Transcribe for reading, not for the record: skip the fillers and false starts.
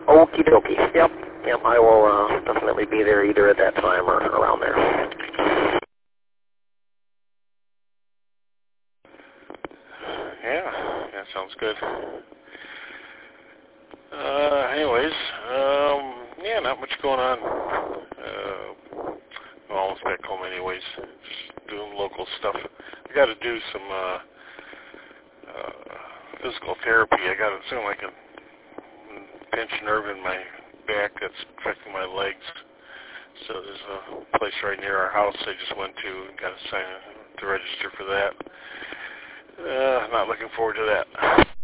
Okie dokie. Yep, I will definitely be there either at that time or around there. Yeah, that sounds good. Anyways, yeah, not much going on. I'm almost back home anyways, just doing local stuff. I got to do some physical therapy. I got something like a pinched nerve in my back that's affecting my legs. So there's a place right near our house I just went to and got to sign to register for that. Not looking forward to that.